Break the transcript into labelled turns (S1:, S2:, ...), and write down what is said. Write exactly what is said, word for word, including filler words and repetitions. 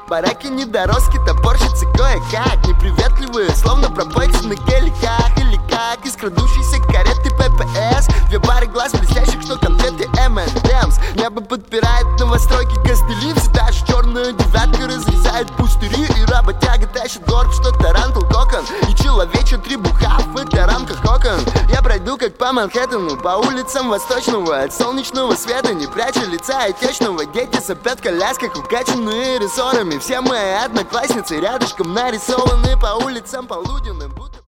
S1: Бараки, недоростки, топорщицы кое-как неприветливые, словно пропойцы на геликах. Или как из крадущейся кареты ППС две пары глаз блестящих, что конфеты эм энд эмс. Небо подпирает новостройки костыли, все та же черная девятка разрезает пустыри. И работяга тащит горб, что тарантул кокон, и человече требуха в это рамках окон. Я пройду как по Манхэттену, по улицам Восточного, от солнечного света не пряча лица отечного. Дети сопят в колясках, укачанные рессорами. Все мои одноклассницы рядышком нарисованы по улицам полуденным.